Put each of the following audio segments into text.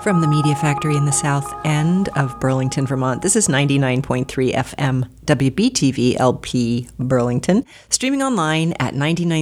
From the Media Factory in the south end of Burlington, Vermont, this is 99.3 FM WBTV LP Burlington, streaming online at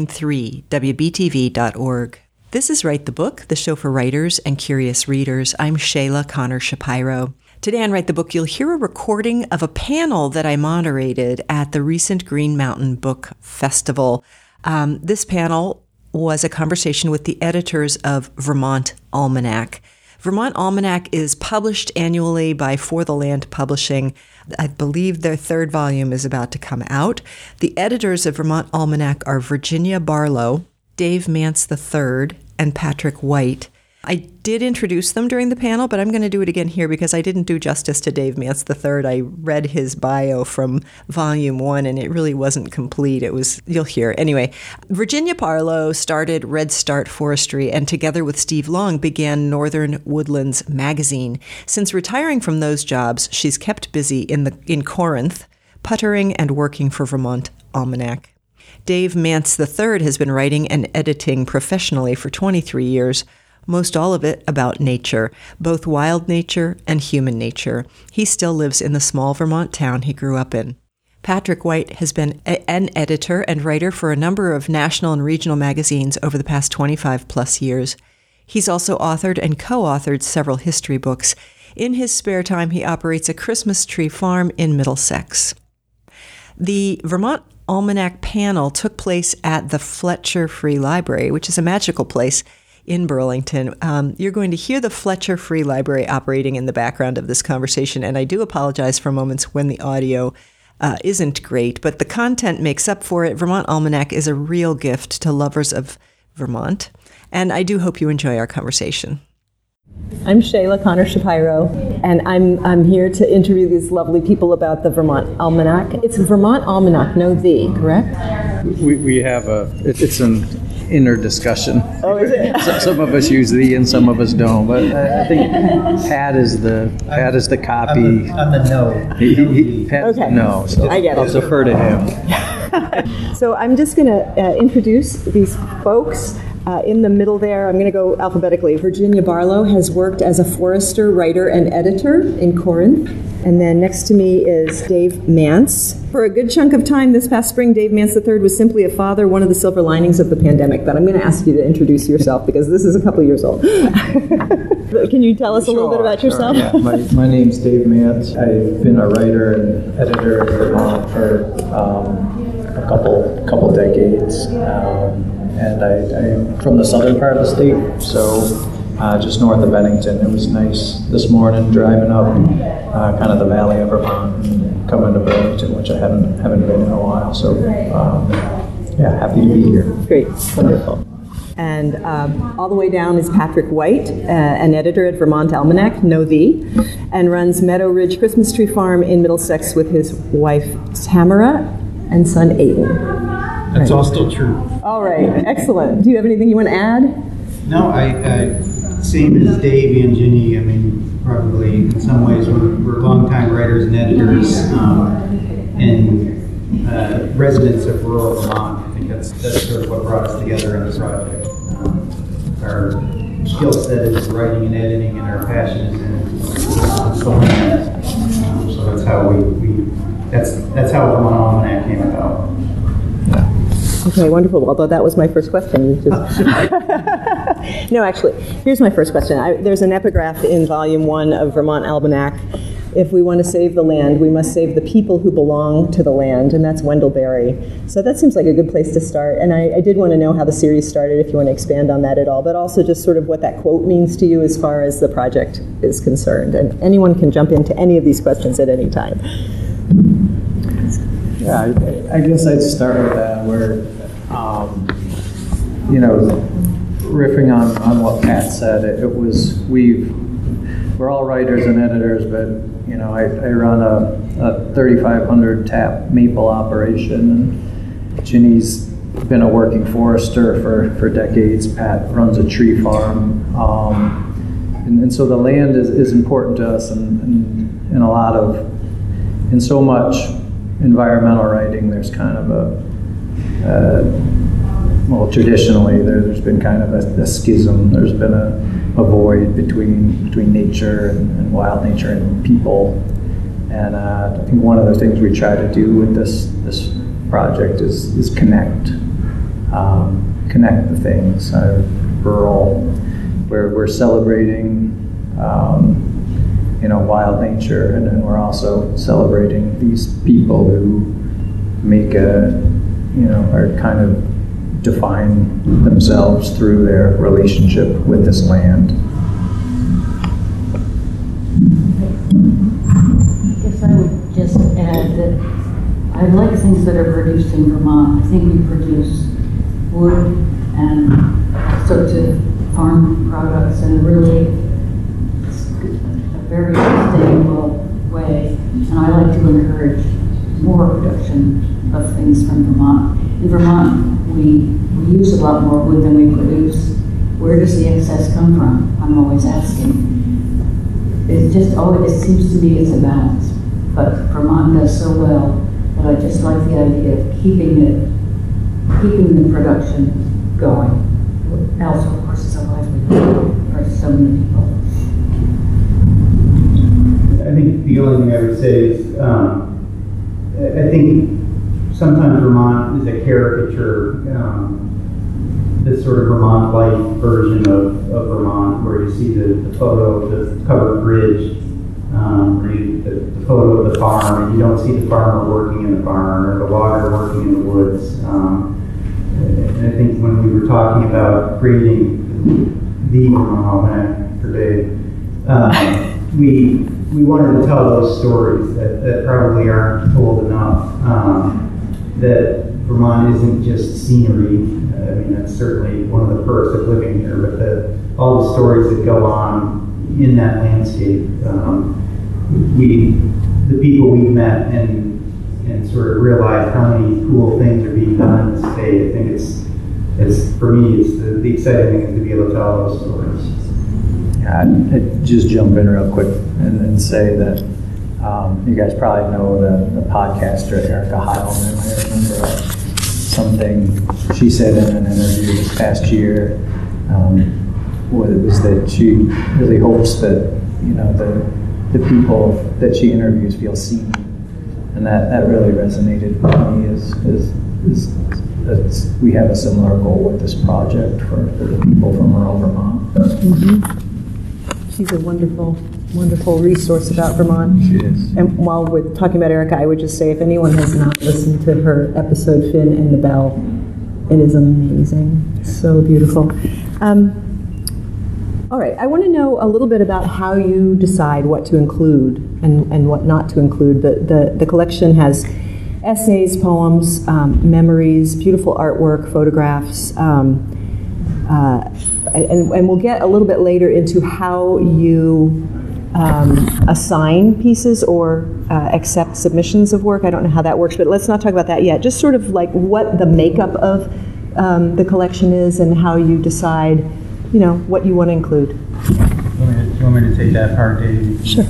993wbtv.org. This is Write the Book, the show for writers and curious readers. I'm Shayla Connor Shapiro. Today on Write the Book, you'll hear a recording of a panel that I moderated at the recent Green Mountain Book Festival. This panel was a conversation with the editors of Vermont Almanac. Vermont Almanac is published annually by For the Land Publishing. I believe their third volume is about to come out. The editors of Vermont Almanac are Virginia Barlow, Dave Mance III, and Patrick White. I did introduce them during the panel, but I'm going to do it again here because I didn't do justice to Dave Mance III. I read his bio from Volume 1, and it really wasn't complete. You'll hear. Anyway, Virginia Barlow started Red Start Forestry and together with Steve Long began Northern Woodlands Magazine. Since retiring from those jobs, she's kept busy in Corinth, puttering and working for Vermont Almanac. Dave Mance III has been writing and editing professionally for 23 years, most all of it about nature, both wild nature and human nature. He still lives in the small Vermont town he grew up in. Patrick White has been an editor and writer for a number of national and regional magazines over the past 25 plus years. He's also authored and co-authored several history books. In his spare time, he operates a Christmas tree farm in Middlesex. The Vermont Almanac panel took place at the Fletcher Free Library, which is a magical place in Burlington. You're going to hear the Fletcher Free Library operating in the background of this conversation, and I do apologize for moments when the audio isn't great, but the content makes up for it. Vermont Almanac is a real gift to lovers of Vermont, and I do hope you enjoy our conversation. I'm Shayla Connor Shapiro, and I'm here to interview these lovely people about the Vermont Almanac. It's Vermont Almanac, no the, correct? We have it's an inner discussion. Oh, is it? Some of us use the and some of us don't, but I think Pat is the copy. I'm the no. Pat is the no, so I get it. I'll defer to him. So I'm just going to introduce these folks. In the middle there, I'm going to go alphabetically. Virginia Barlow has worked as a forester, writer, and editor in Corinth. And then next to me is Dave Mance. For a good chunk of time this past spring, Dave Mance III was simply a father, one of the silver linings of the pandemic. But I'm going to ask you to introduce yourself because this is a couple years old. Can you tell us a little bit about yourself? Yeah. My name's Dave Mance. I've been a writer and editor at Vermont for a couple decades. And I'm from the southern part of the state, so just north of Bennington. It was nice this morning driving up kind of the valley of Vermont and coming to Burlington, which I haven't been in a while. So happy to be here. Great, wonderful. And all the way down is Patrick White, an editor at Vermont Almanac, no the, and runs Meadow Ridge Christmas Tree Farm in Middlesex with his wife Tamara and son Aiden. That's all still true. All right, excellent. Do you have anything you want to add? No, I same as Dave and Ginny. I mean, probably in some ways we're longtime writers and editors and residents of rural Vermont. I think that's sort of what brought us together in this project. Our skill set is writing and editing, and our passion is in film. So that's how that's how Vermont Almanac came about. Okay, wonderful. Although that was my first question. No, actually, here's my first question. There's an epigraph in Volume 1 of Vermont Almanac. If we want to save the land, we must save the people who belong to the land, and that's Wendell Berry. So that seems like a good place to start. And I did want to know how the series started, if you want to expand on that at all, but also just sort of what that quote means to you as far as the project is concerned. And anyone can jump into any of these questions at any time. Yeah, I guess I'd start with that where, riffing on what Pat said, we're all writers and editors, but, I run a 3,500 tap maple operation, and Ginny's been a working forester for decades. Pat runs a tree farm. And so the land is important to us, and in so much environmental writing, there's kind of well, traditionally there's been kind of a schism. There's been a void between nature and wild nature and people. And I think one of the things we try to do with this project is connect the things. Rural, where we're celebrating wild nature, and then we're also celebrating these people who make are kind of define themselves through their relationship with this land. I guess I would just add that I like things that are produced in Vermont. I think we produce wood and sorts of farm products in a really a very sustainable way. And I like to encourage more production of things from Vermont. In Vermont, we use a lot more wood than we produce. Where does the excess come from? I'm always asking. It seems to me it's a balance. But Vermont does so well that I just like the idea of keeping the production going. Also, of course, it's a livelihood for so many people. I think the only thing I would say is, I think sometimes Vermont is a caricature, this sort of Vermont-like version of Vermont, where you see the photo of the covered bridge, the photo of the farm, and you don't see the farmer working in the barn or the logger working in the woods. And I think when we were talking about creating the Vermont Almanac for Dave, we wanted to tell those stories that probably aren't told enough. That Vermont isn't just scenery. I mean, that's certainly one of the perks of living here, but all the stories that go on in that landscape, the people we've met and sort of realized how many cool things are being done in the state. I think it's for me, it's the exciting thing is to be able to tell those stories. Yeah, I'd just jump in real quick and say that you guys probably know the podcaster Erica Heilman. I remember something she said in an interview this past year was that she really hopes that the people that she interviews feel seen, and that really resonated with me. Is we have a similar goal with this project for the people from rural Vermont. Mm-hmm. She's a wonderful resource about Vermont. She is. And while we're talking about Erica, I would just say if anyone has not listened to her episode, Finn and the Bell, it is amazing. It's so beautiful. All right, I want to know a little bit about how you decide what to include and what not to include. The collection has essays, poems, memories, beautiful artwork, photographs, and we'll get a little bit later into how you assign pieces or accept submissions of work. I don't know how that works, but let's not talk about that yet. Just sort of like what the makeup of the collection is and how you decide, what you want to include. You want me to take that part, Dave? Sure.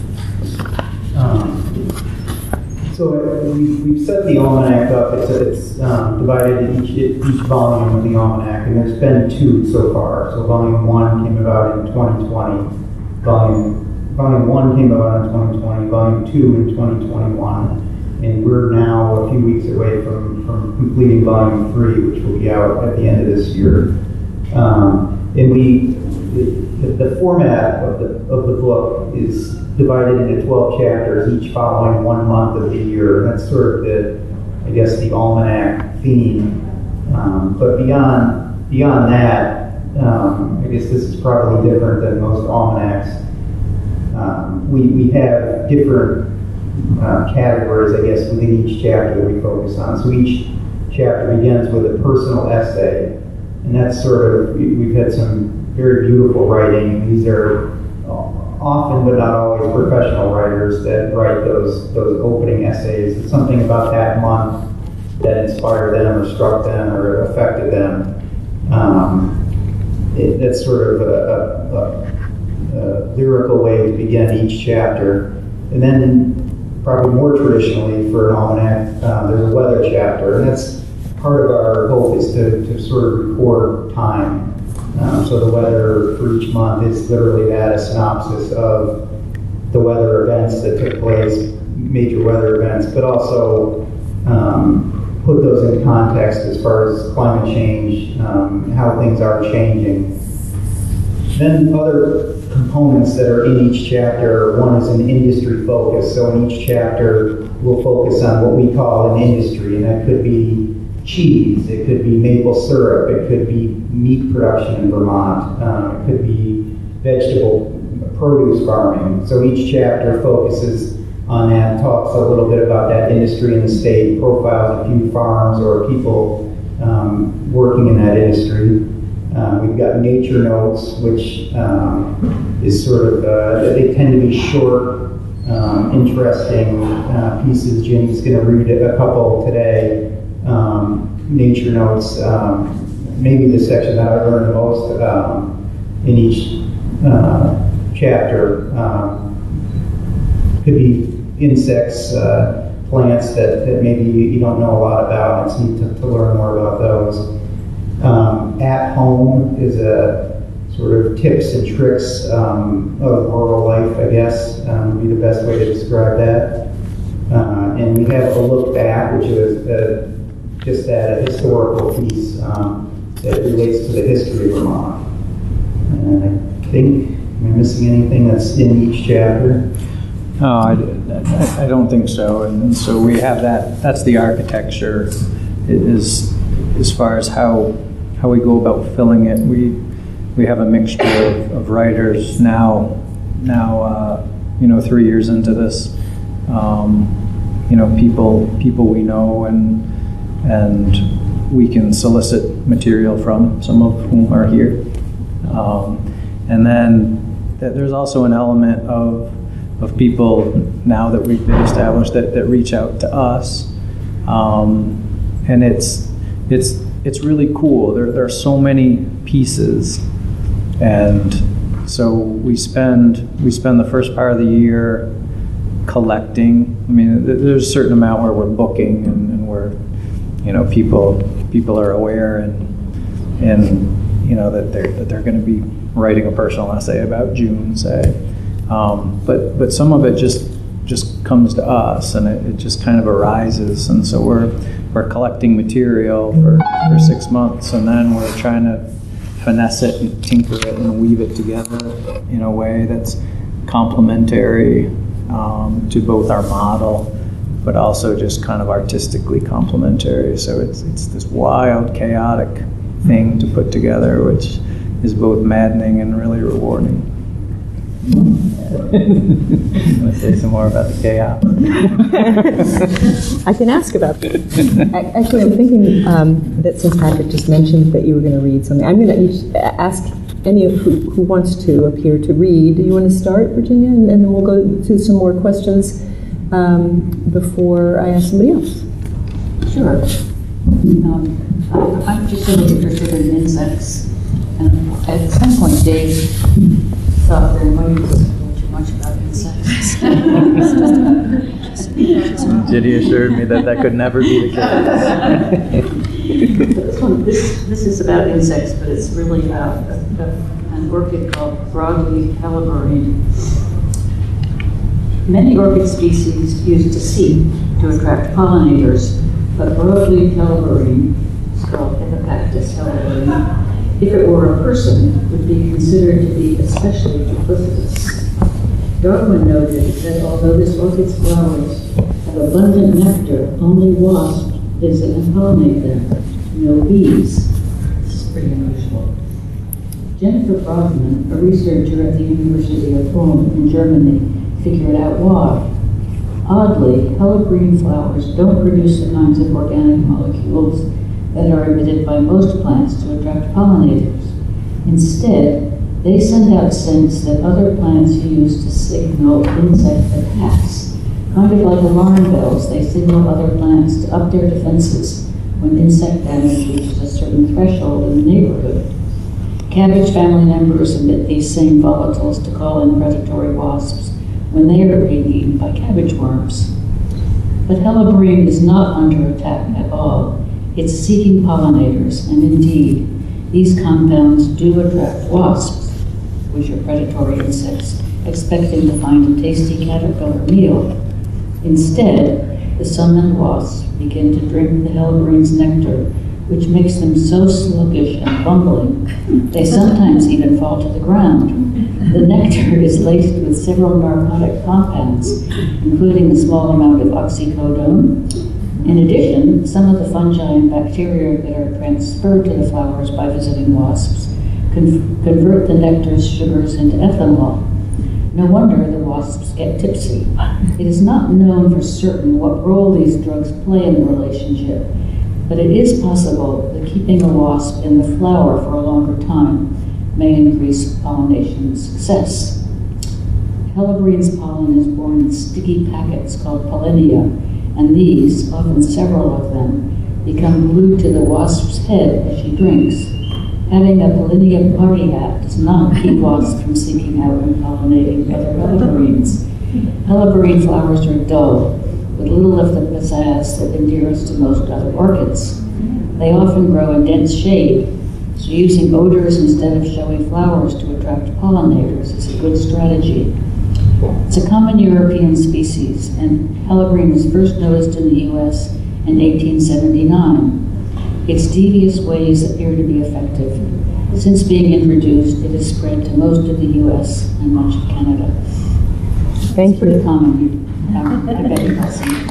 So we've set the almanac up. It's divided in each volume of the almanac, and there's been 2 so far. So volume 1 came about in 2020. Volume 1 came about in 2020. Volume 2 in 2021, and we're now a few weeks away from completing volume 3, which will be out at the end of this year. And the format of the book is divided into 12 chapters, each following 1 month of the year. And that's sort of the almanac theme. But beyond that, I guess this is probably different than most almanacs. We have different categories, I guess, within each chapter that we focus on. So each chapter begins with a personal essay. And that's we've had some very beautiful writing. These are often, but not always, professional writers that write those opening essays. It's something about that month that inspired them or struck them or affected them. That's sort of a lyrical way to begin each chapter. And then, probably more traditionally for an almanac, there's a weather chapter, and that's part of our hope is to sort of record time. So the weather for each month is literally that, a synopsis of the weather events that took place, major weather events, but also put those in context as far as climate change, how things are changing. Then other components that are in each chapter, one is an industry focus. So in each chapter, we'll focus on what we call an industry, and that could be cheese, it could be maple syrup, it could be meat production in Vermont, it could be vegetable produce farming. So each chapter focuses on that, talks a little bit about that industry in the state, profiles a few farms or people working in that industry. We've got nature notes, which is sort of, they tend to be short, interesting pieces. Jenny's going to read a couple today. Nature notes, maybe the section that I learned the most in each chapter could be insects, plants that maybe you don't know a lot about. It's neat to learn more about those. At home is a sort of tips and tricks of rural life, I guess, would be the best way to describe that. And we have a look back, which is just that, a historical piece that relates to the history of Vermont. And I think, am I missing anything that's in each chapter? No, I don't think so. And so we have that, that's the architecture, is as far as how we go about filling it. We have a mixture of writers now 3 years into this, people we know and we can solicit material from, some of whom are here. And then there's also an element of people now that we've been established that reach out to us. And it's really cool. There are so many pieces, and so we spend the first part of the year collecting. I mean, there's a certain amount where we're booking and we're, people are aware and that they're going to be writing a personal essay about June, say. But some of it just comes to us, and it just kind of arises, and so we're collecting material for 6 months, and then we're trying to finesse it and tinker it and weave it together in a way that's complementary to both our model, but also just kind of artistically complementary. So it's this wild, chaotic thing to put together, which is both maddening and really rewarding. I'm going to say some more about the chaos. I can ask about that. Actually, I'm thinking that since Patrick just mentioned that you were going to read something, I'm going to ask any of who wants to appear to read. Do you want to start, Virginia? And then we'll go to some more questions before I ask somebody else. Sure. I'm just really interested in insects. And at some point, Dave thought that I might know too much about insects. Ginny assured me that could never be the case. This is about insects, but it's really about an orchid called broadleaf helleborine. Many orchid species use deceit to attract pollinators, but broadleaf helleborine, it's called Epicactus helleborine, if it were a person, would be considered to be especially duplicitous. Darwin noted that although this orchid's flowers have abundant nectar, only wasps visit and pollinate them, no bees. This is pretty unusual. Jennifer Brogman, a researcher at the University of Ulm in Germany, figured out why. Oddly, helleborine flowers don't produce the kinds of organic molecules that are emitted by most plants to attract pollinators. Instead, they send out scents that other plants use to signal insect attacks. Kind of like alarm bells, they signal other plants to up their defenses when insect damage reaches a certain threshold in the neighborhood. Cabbage family members emit these same volatiles to call in predatory wasps when they are being eaten by cabbage worms. But helleborine is not under attack at all. It's seeking pollinators, and indeed, these compounds do attract wasps, which are predatory insects, expecting to find a tasty caterpillar meal. Instead, the summoned wasps begin to drink the hellebrene's nectar, which makes them so sluggish and bumbling, they sometimes even fall to the ground. The nectar is laced with several narcotic compounds, including a small amount of oxycodone. In addition, some of the fungi and bacteria that are transferred to the flowers by visiting wasps convert the nectar's sugars into ethanol. No wonder the wasps get tipsy. It is not known for certain what role these drugs play in the relationship, but it is possible that keeping a wasp in the flower for a longer time may increase pollination success. Hellebrene's pollen is borne in sticky packets called pollinia, and these, often several of them, become glued to the wasp's head as she drinks. Having a pollinia party hat does not keep wasps from seeking out and pollinating other hellebrenes. Hellebrene flowers are dull, with little of the pizzazz that endears to most other orchids. They often grow in dense shade, so using odors instead of showy flowers to attract pollinators is a good strategy. It's a common European species, and hellebrene was first noticed in the U.S. in 1879. Its devious ways appear to be effective. Since being introduced, it has spread to most of the U.S. and much of Canada. Thank It's pretty you. common. I bet you have some.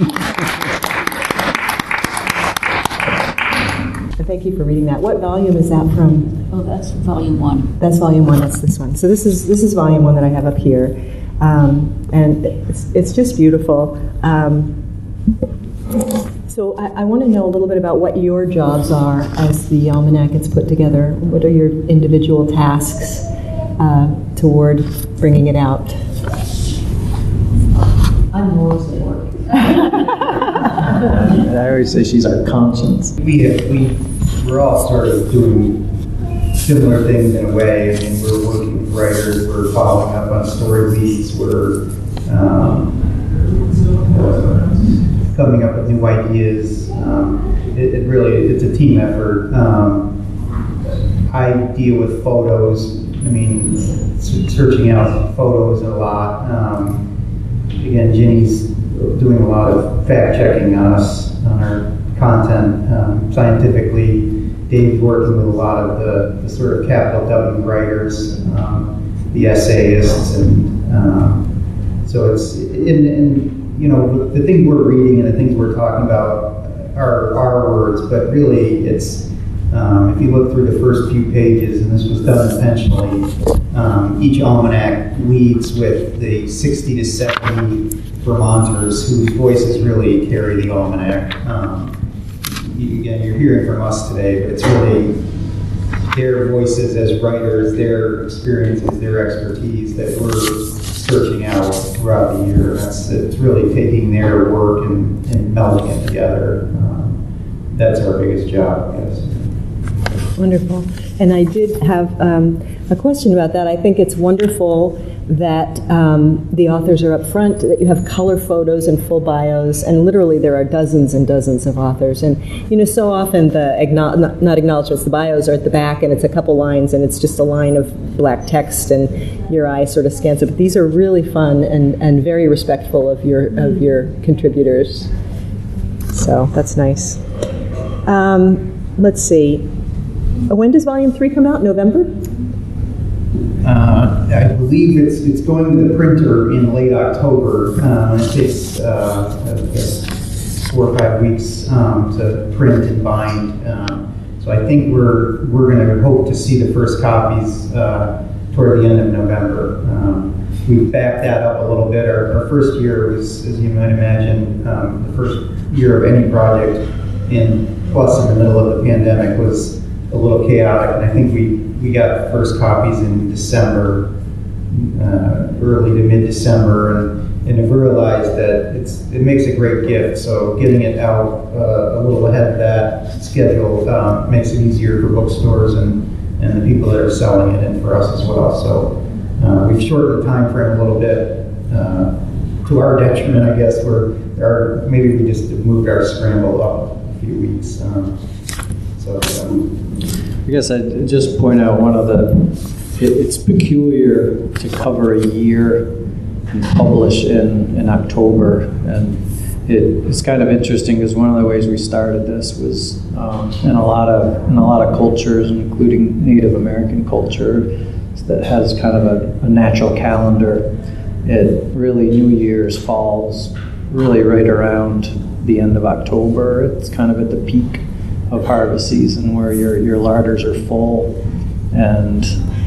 And thank you for reading that. What volume is that from? Oh, that's volume 1. That's volume 1. That's this one. So this is volume 1 that I have up here, and it's just beautiful. So I want to know a little bit about what your jobs are as the almanac gets put together. What are your individual tasks toward bringing it out? I'm mostly working. And I always say she's our conscience. We're all sort of doing similar things in a way. I mean, we're working with writers, we're following up on story beats, we're coming up with new ideas. It's a team effort. I deal with photos. I mean, searching out photos a lot. Again, Ginny's doing a lot of fact checking on us, on our content scientifically. Dave's working with a lot of the sort of capital W writers, the essayists, and so it's you know, the things we're reading and the things we're talking about are our words, but really it's, if you look through the first few pages, and this was done intentionally, each almanac leads with the 60 to 70 Vermonters whose voices really carry the almanac. Again, you're hearing from us today, but it's really their voices as writers, their experiences, their expertise that we're searching out throughout the year. It's really taking their work and melding it together. That's our biggest job, I guess. Wonderful. And I did have a question about that. I think it's wonderful that the authors are up front, that you have color photos and full bios, and literally there are dozens and dozens of authors. And, you know, so often the, not acknowledgments, the bios are at the back, and it's a couple lines, and it's just a line of black text, and your eye sort of scans it. But these are really fun and very respectful of your contributors. So that's nice. Let's see. When does Volume 3 come out? November? I believe it's going to the printer in late October. It takes, I guess, 4 or 5 weeks to print and bind. So I think we're going to hope to see the first copies toward the end of November. We've backed that up a little bit. Our first year was, as you might imagine, the first year of any project, plus in the middle of the pandemic, was a little chaotic, and I think we got the first copies in December, early to mid-December, and have realized that it makes a great gift, so getting it out a little ahead of that schedule makes it easier for bookstores and the people that are selling it, and for us as well. So we've shortened the time frame a little bit, to our detriment, I guess. Maybe we just moved our scramble up few weeks. I guess I'd just point out one of it's peculiar to cover a year and publish in October, and it's kind of interesting because one of the ways we started this was in a lot of cultures, including Native American culture, that has kind of a natural calendar. It really, New Year's falls really right around the end of October. It's kind of at the peak of harvest season where your larders are full, and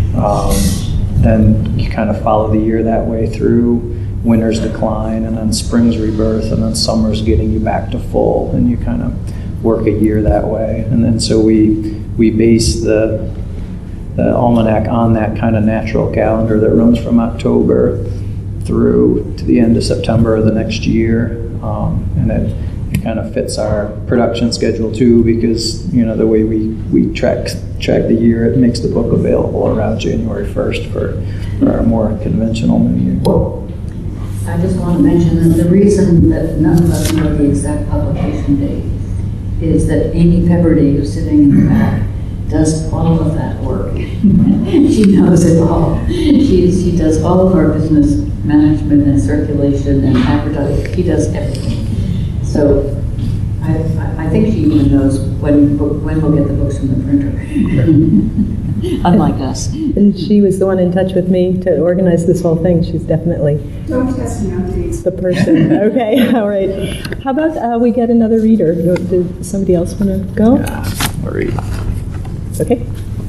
then you kind of follow the year that way through. Winter's decline, and then spring's rebirth, and then summer's getting you back to full, and you kind of work a year that way. And then so we base the almanac on that kind of natural calendar that runs from October through to the end of September of the next year, and it kind of fits our production schedule too, because the way we track the year, it makes the book available around January 1st for our more conventional New Year. I just want to mention that the reason that none of us know the exact publication date is that Amy Pepperday, who's sitting in the back, does all of that work. She knows it all. She does all of our business management and circulation and advertising. She does everything. So I think she even knows when we'll get the books from the printer. Unlike us. And she was the one in touch with me to organize this whole thing. She's definitely Don't test me on dates. the person. Okay, all right. How about we get another reader? Does somebody else want to go? Yeah, read. Okay.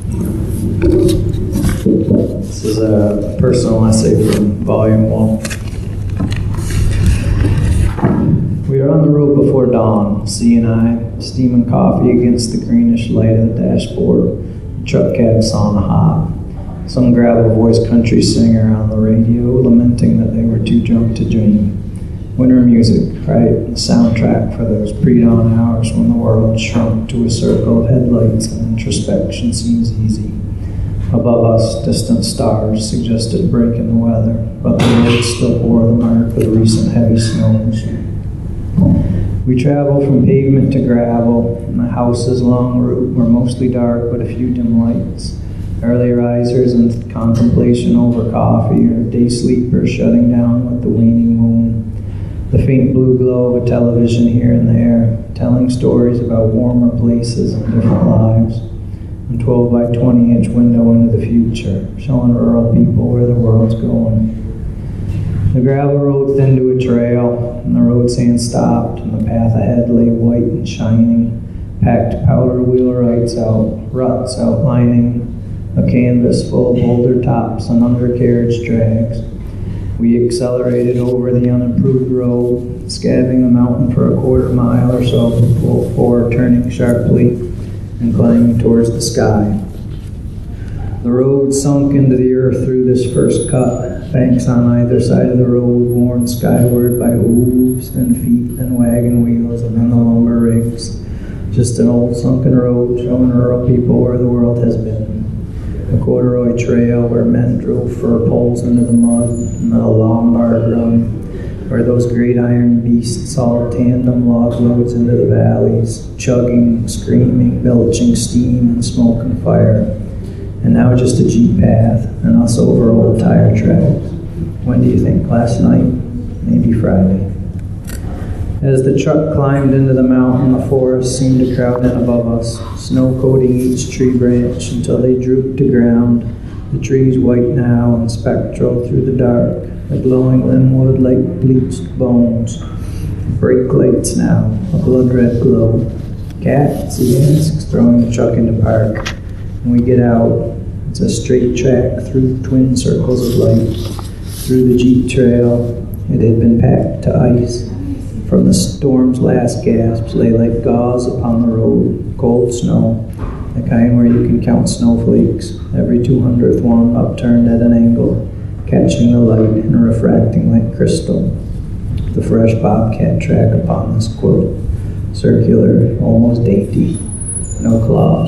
This is a personal essay from Volume 1. We are on the road before dawn, C and I, steaming coffee against the greenish light of the dashboard. Truck cab sauna hot. Some gravel-voiced country singer on the radio lamenting that they were too drunk to dream. Winter music, right? The soundtrack for those pre-dawn hours when the world shrunk to a circle of headlights and introspection seems easy. Above us, distant stars suggested a break in the weather, but the road still bore the mark of the recent heavy snows. We travel from pavement to gravel, and the house's long route were mostly dark but a few dim lights. Early risers in contemplation over coffee, or day sleepers shutting down with the waning moon. The faint blue glow of a television here and there, telling stories about warmer places and different lives. A 12 by 20 inch window into the future, showing rural people where the world's going. The gravel road thinned to a trail, and the road sand stopped, and the path ahead lay white and shining, packed powder wheel ruts outlining a canvas full of boulder tops and undercarriage drags. We accelerated over the unimproved road, scabbing the mountain for a quarter mile or so before turning sharply and climbing towards the sky. The road sunk into the earth through this first cut, banks on either side of the road worn skyward by hooves and feet and wagon wheels and then the lumber rigs. Just an old sunken road showing rural people where the world has been. A corduroy trail where men drove fur poles into the mud, and a Lombard run where those great iron beasts hauled tandem log loads into the valleys, chugging, screaming, belching steam and smoke and fire. And now just a jeep path, and us over old tire tracks. When do you think? Last night? Maybe Friday. As the truck climbed into the mountain, the forest seemed to crowd in above us, snow coating each tree branch until they drooped to ground, the trees white now and spectral through the dark, the glowing linwood like bleached bones. Brake lights now, a blood-red glow. Cats, he asks, throwing the truck into park. When we get out, it's a straight track through twin circles of light. Through the Jeep trail, it had been packed to ice. From the storm's last gasps lay like gauze upon the road, cold snow, the kind where you can count snowflakes, every 200th one upturned at an angle, catching the light and refracting like crystal. The fresh bobcat track upon this quilt, circular, almost dainty, no claws.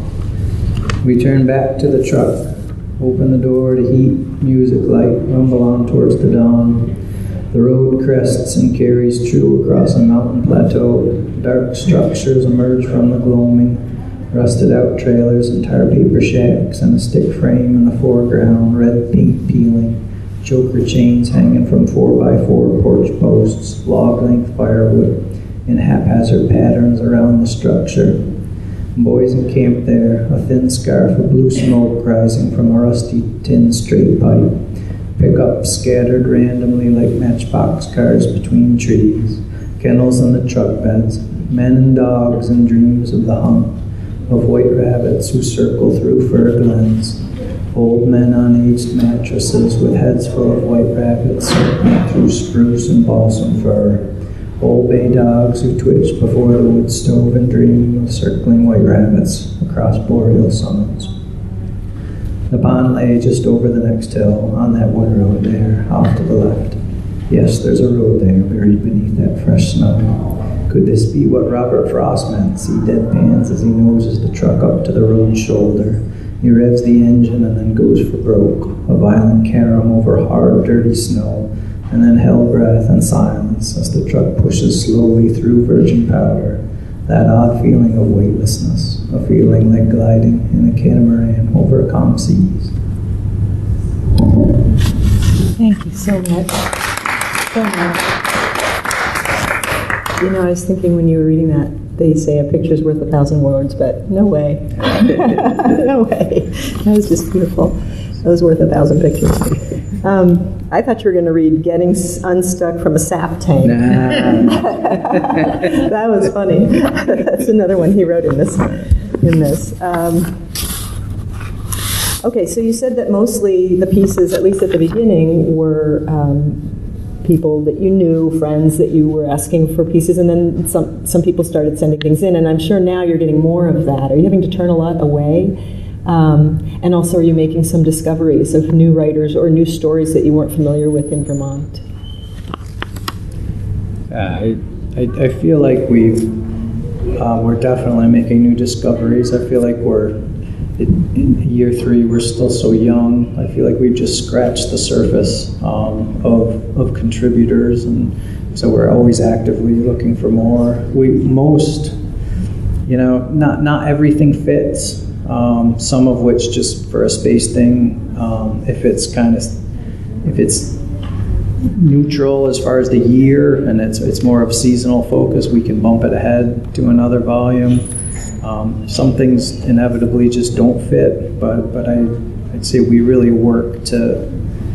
We turn back to the truck, open the door to heat, music light, rumble on towards the dawn. The road crests and carries true across a mountain plateau. Dark structures emerge from the gloaming. Rusted out trailers and tar paper shacks and a stick frame in the foreground, red paint peeling, choker chains hanging from 4x4 porch posts, log-length firewood in haphazard patterns around the structure. Boys encamped there, a thin scarf of blue smoke rising from a rusty tin straight pipe. Pickups scattered randomly like matchbox cars between trees. Kennels in the truck beds. Men and dogs and dreams of the hunt of white rabbits who circle through fir glens. Old men on aged mattresses with heads full of white rabbits circling through spruce and balsam fir. Old bay dogs who twitch before the wood stove and dream of circling white rabbits across boreal summits. The pond lay just over the next hill, on that wood road there, off to the left. Yes, there's a road there, buried beneath that fresh snow. Could this be what Robert Frost meant? See deadpans as he noses the truck up to the road shoulder. He revs the engine and then goes for broke, a violent carom over hard, dirty snow, and then hell breath and silence as the truck pushes slowly through virgin powder. That odd feeling of weightlessness, a feeling like gliding in a catamaran over calm seas. Thank you so much. So much. You know, I was thinking when you were reading that, they say a picture's worth 1,000 words, but no way. No way. That was just beautiful. That was worth 1,000 pictures. I thought you were going to read Getting Unstuck from a Sap Tank. Nah. That was funny. That's another one he wrote in this. Okay, so you said that mostly the pieces, at least at the beginning, were people that you knew, friends that you were asking for pieces, and then some people started sending things in, and I'm sure now you're getting more of that. Are you having to turn a lot away? And also, are you making some discoveries of new writers or new stories that you weren't familiar with in Vermont? I feel like we're definitely making new discoveries. I feel like in year 3, we're still so young. I feel like we've just scratched the surface of contributors, and so we're always actively looking for more. Not everything fits. Some of which just for a space thing, if it's neutral as far as the year and it's more of seasonal focus, we can bump it ahead to another volume. Some things inevitably just don't fit, but I'd say we really work to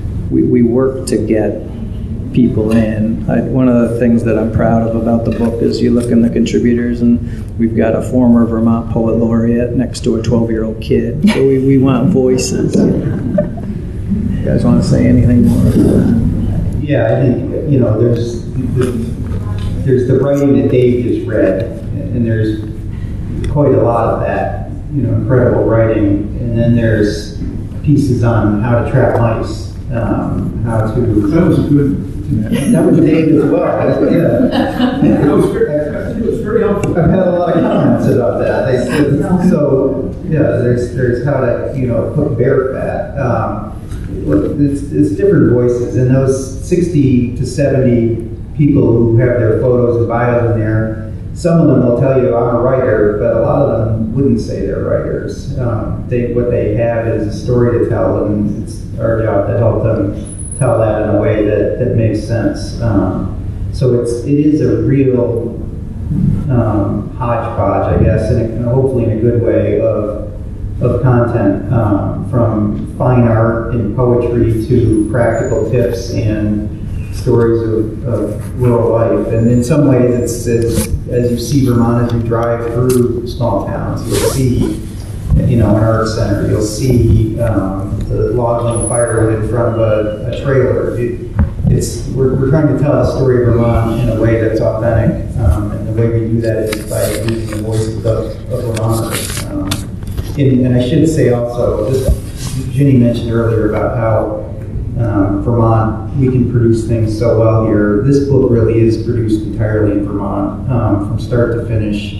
get people in. One of the things that I'm proud of about the book is you look in the contributors and we've got a former Vermont poet laureate next to a 12-year-old kid. So we want voices. You guys want to say anything more? Yeah, I think, there's the writing that Dave just read, and there's quite a lot of that, incredible writing. And then there's pieces on how to trap mice, how to... That was good. That was Dave as well. It was very helpful. I've had a lot of comments about that. There's how to cook bear fat. It's different voices, and those 60 to 70 people who have their photos and bios in there. Some of them will tell you I'm a writer, but a lot of them wouldn't say they're writers. What they have is a story to tell, and it's our job to help them tell that in a way that makes sense. So it is a real hodgepodge, I guess, and hopefully in a good way of content, from fine art and poetry to practical tips and stories of rural life. And in some ways, it's as you see Vermont, as you drive through small towns, you'll see, an art center, you'll see the logging firewood in front of a trailer. We're trying to tell a story of Vermont in a way that's authentic, and the way we do that is by using the voices of Vermonters. And I should say also, Ginny mentioned earlier about how Vermont, we can produce things so well here. This book really is produced entirely in Vermont, from start to finish.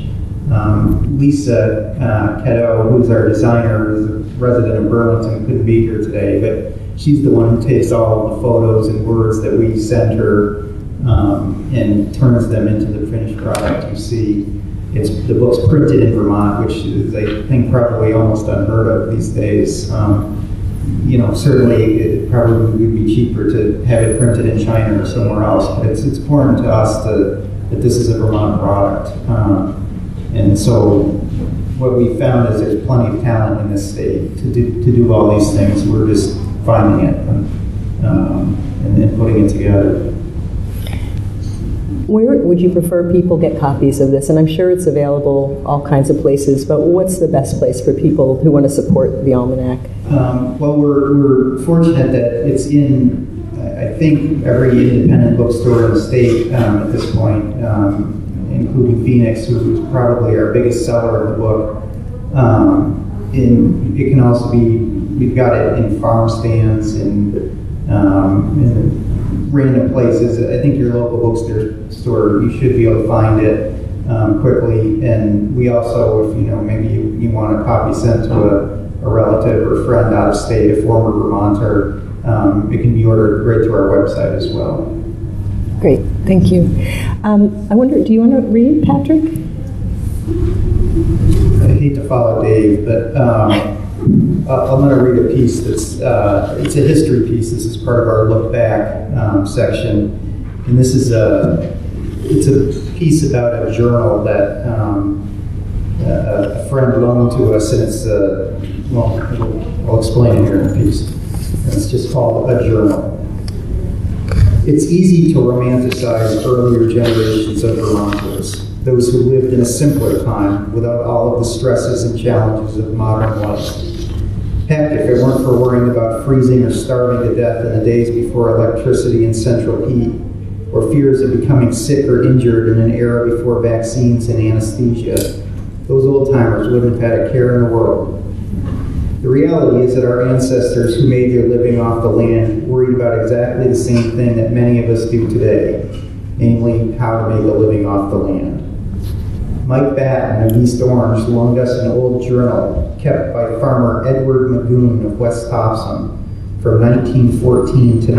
Lisa Cadeau, who's our designer, who's a resident of Burlington, couldn't be here today, but she's the one who takes all of the photos and words that we send her and turns them into the finished product you see. The book's printed in Vermont, which is, I think, probably almost unheard of these days. Certainly it probably would be cheaper to have it printed in China or somewhere else, but it's important to us that this is a Vermont product. And so what we found is there's plenty of talent in this state to do all these things. We're just finding it and then putting it together. Where would you prefer people get copies of this? And I'm sure it's available all kinds of places, but what's the best place for people who want to support the Almanac? Well, we're fortunate that it's in, I think, every independent bookstore in the state at this point, including Phoenix, who's probably our biggest seller of the book. It can also be, we've got it in farm stands and random places. I think your local bookstore, you should be able to find it quickly. And we also, if maybe you want a copy sent to a relative or friend out of state, a former Vermonter, it can be ordered right to our website as well. Great, thank you. I wonder, do you want to read, Patrick? I hate to follow Dave, but I'm going to read a piece that's, it's a history piece. This is part of our Look Back section. And this is it's a piece about a journal that a friend loaned to us, and it's, I'll explain it here in a piece. And it's just called A Journal. It's easy to romanticize earlier generations of Vermonters, those who lived in a simpler time without all of the stresses and challenges of modern life. Heck, if it weren't for worrying about freezing or starving to death in the days before electricity and central heat, or fears of becoming sick or injured in an era before vaccines and anesthesia, those old-timers wouldn't have had a care in the world. The reality is that our ancestors who made their living off the land worried about exactly the same thing that many of us do today, namely how to make a living off the land. Mike Batten of East Orange loaned us an old journal kept by farmer Edward Magoon of West Topsom from 1914 to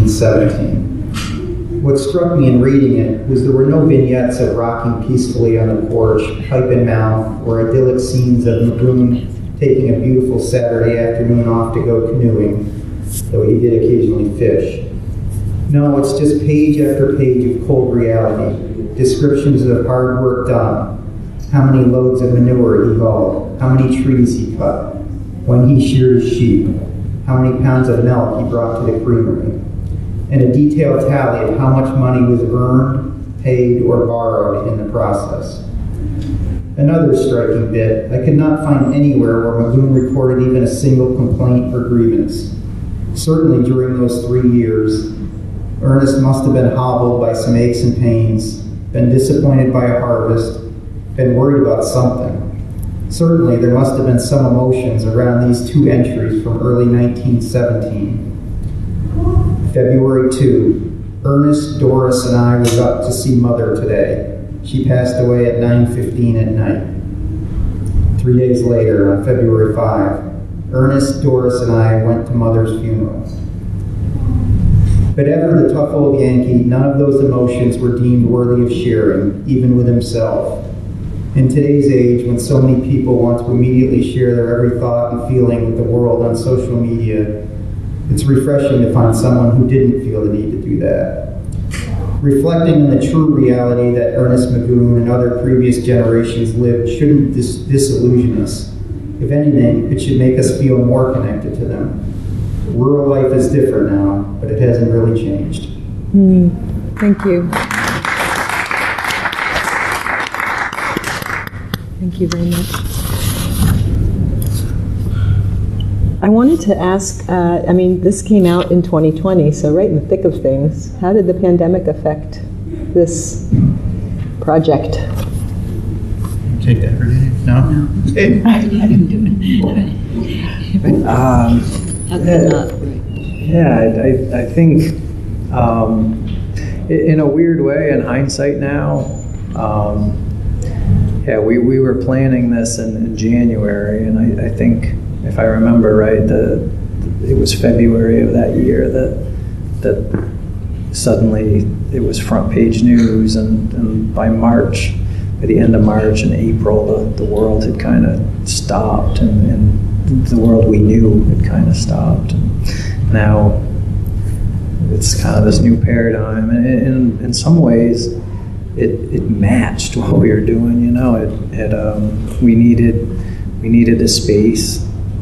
1917. What struck me in reading it was there were no vignettes of rocking peacefully on the porch, pipe in mouth, or idyllic scenes of Magoon taking a beautiful Saturday afternoon off to go canoeing, though he did occasionally fish. No, it's just page after page of cold reality, descriptions of hard work done, how many loads of manure he hauled, how many trees he cut, when he sheared his sheep, how many pounds of milk he brought to the creamery, and a detailed tally of how much money was earned, paid, or borrowed in the process. Another striking bit, I could not find anywhere where Magoon reported even a single complaint or grievance. Certainly during those 3 years, Ernest must have been hobbled by some aches and pains, been disappointed by a harvest, been worried about something. Certainly there must have been some emotions around these two entries from early 1917. February 2, Ernest, Doris, and I was up to see Mother today. She passed away at 9:15 at night. 3 days later, on February 5, Ernest, Doris, and I went to Mother's funeral. But ever the tough old Yankee, none of those emotions were deemed worthy of sharing, even with himself. In today's age, when so many people want to immediately share their every thought and feeling with the world on social media, it's refreshing to find someone who didn't feel the need to do that. Reflecting on the true reality that Ernest Magoon and other previous generations lived shouldn't disillusion us. If anything, it should make us feel more connected to them. Rural life is different now, but it hasn't really changed. Thank you. Thank you very much. I wanted to ask, this came out in 2020, so right in the thick of things. How did the pandemic affect this project? Take that, Renee? No? I can do it. I think in a weird way, in hindsight now, we were planning this in January, and I think, if I remember right, it was February of that year that suddenly it was front page news, and by March, by the end of March and April, the world had kind of stopped, and the world we knew had kind of stopped. And now it's kind of this new paradigm, and in some ways, it matched what we were doing. You know, we needed a space.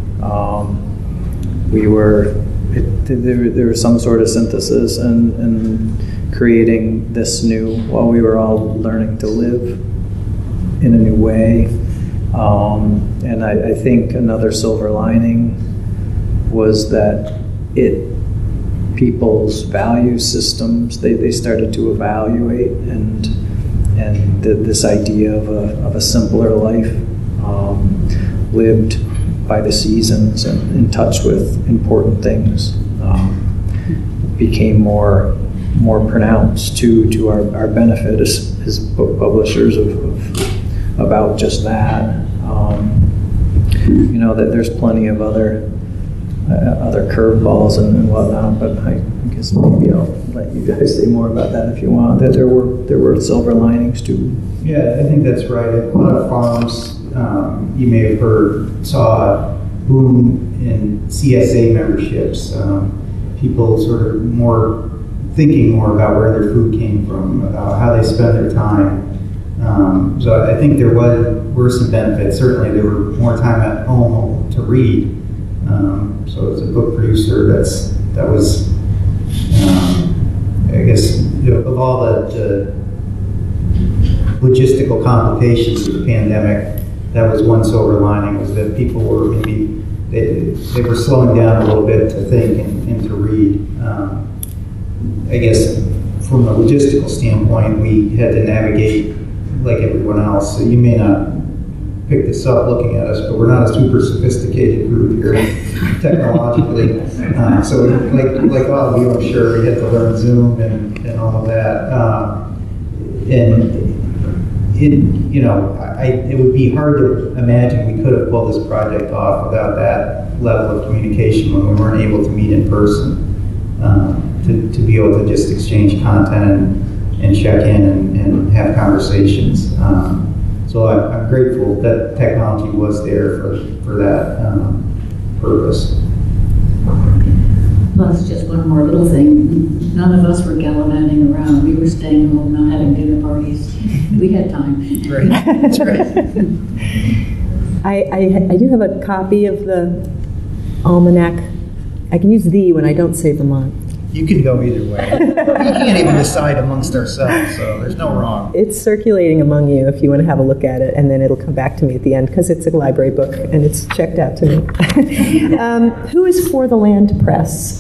There was some sort of synthesis and creating this new, while we were all learning to live in a new way. And I think another silver lining was that people's value systems, they started to evaluate, and this idea of a simpler life, lived by the seasons and in touch with important things, became more pronounced to our benefit as book publishers about just that. You know, that there's plenty of other curveballs and whatnot, but I guess maybe I'll let you guys say more about that if you want. That there were silver linings too. Yeah, I think that's right. A lot of farms, you may have heard, saw a boom in CSA memberships. People sort of thinking more about where their food came from, about how they spend their time. So I think there were some benefits. Certainly there were more time at home to read. So as a book producer, that was, I guess, of all the logistical complications of the pandemic, that was one silver lining, was that people were maybe, they were slowing down a little bit to think and to read. I guess from a logistical standpoint, we had to navigate like everyone else. So you may not pick this up looking at us, but we're not a super sophisticated group here technologically. So like all of you, I'm sure, we had to learn Zoom and all of that. It would be hard to imagine we could have pulled this project off without that level of communication when we weren't able to meet in person, to be able to just exchange content and check in and have conversations. So I'm grateful that technology was there for that purpose. Well, it's just one more little thing. None of us were gallivanting around. We were staying home, not having dinner parties. We had time. Right. That's right. I do have a copy of the almanac. I can use "the" when I don't say Vermont. You can go either way. We can't even decide amongst ourselves, so there's no wrong. It's circulating among you if you want to have a look at it, and then it'll come back to me at the end because it's a library book and it's checked out to me. Who is For the Land Press?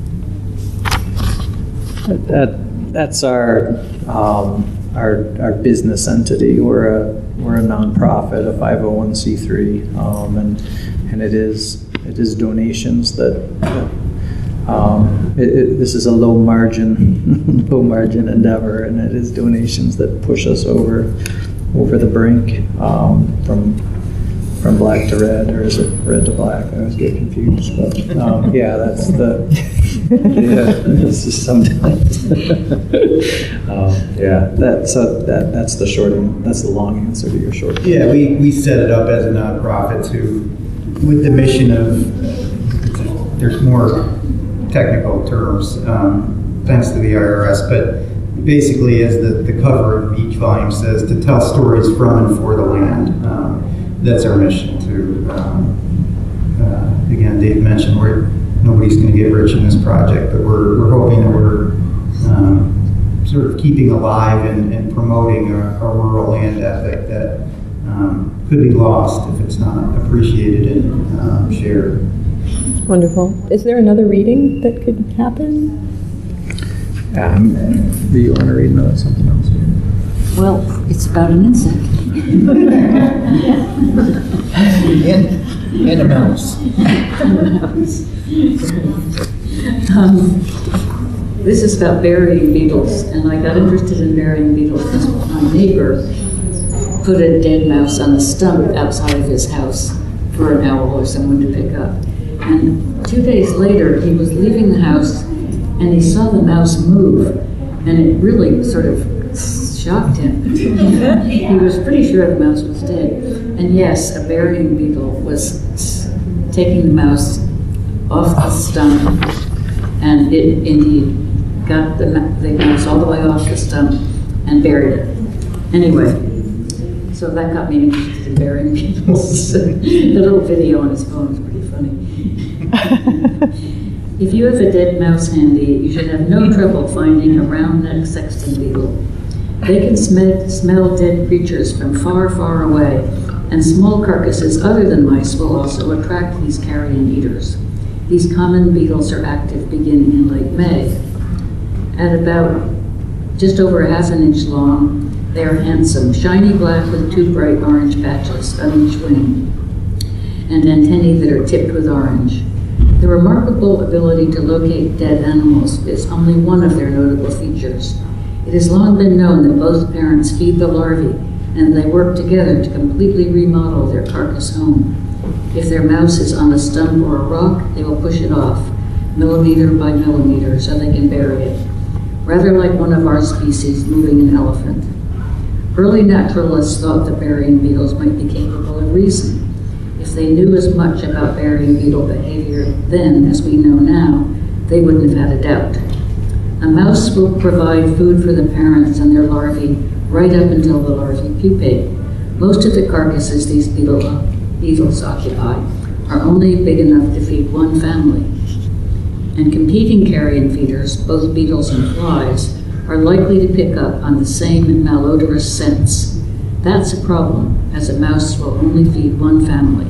That's our business entity. We're a nonprofit, a 501c3, and it is donations that. This is a low margin endeavor, and it is donations that push us over the brink, from black to red, or is it red to black? I always get confused, but yeah, that's the this is sometimes that's the short end. That's the long answer to your short end. Yeah, we set it up as a nonprofit with the mission of, there's more technical terms, thanks to the IRS, but basically, as the cover of each volume says, to tell stories from and for the land. That's our mission. Again, Dave mentioned nobody's going to get rich in this project, but we're hoping that we're sort of keeping alive and promoting a rural land ethic that could be lost if it's not appreciated and shared. Wonderful. Is there another reading that could happen? Do you want to read something else? Well, it's about an insect. and a mouse. This is about burying beetles, and I got interested in burying beetles because my neighbor put a dead mouse on a stump outside of his house for an owl or someone to pick up. And 2 days later, he was leaving the house and he saw the mouse move, and it really sort of shocked him. He was pretty sure the mouse was dead. And yes, a burying beetle was taking the mouse off the stump, and it indeed got the mouse all the way off the stump and buried it. Anyway, so that got me interested in burying beetles. The little video on his phone is pretty funny. If you have a dead mouse handy, you should have no trouble finding a round-necked sexton beetle. They can smell dead creatures from far, far away, and small carcasses other than mice will also attract these carrion eaters. These common beetles are active beginning in late May. At about just over ½ inch long, they are handsome, shiny black with 2 bright orange patches on each wing, and antennae that are tipped with orange. The remarkable ability to locate dead animals is only one of their notable features. It has long been known that both parents feed the larvae, and they work together to completely remodel their carcass home. If their mouse is on a stump or a rock, they will push it off, millimeter by millimeter, so they can bury it, rather like one of our species moving an elephant. Early naturalists thought that burying beetles might be capable of reason. If they knew as much about burying beetle behavior then as we know now, they wouldn't have had a doubt. A mouse will provide food for the parents and their larvae right up until the larvae pupate. Most of the carcasses these beetles occupy are only big enough to feed one family. And competing carrion feeders, both beetles and flies, are likely to pick up on the same malodorous scents. That's a problem, as a mouse will only feed one family.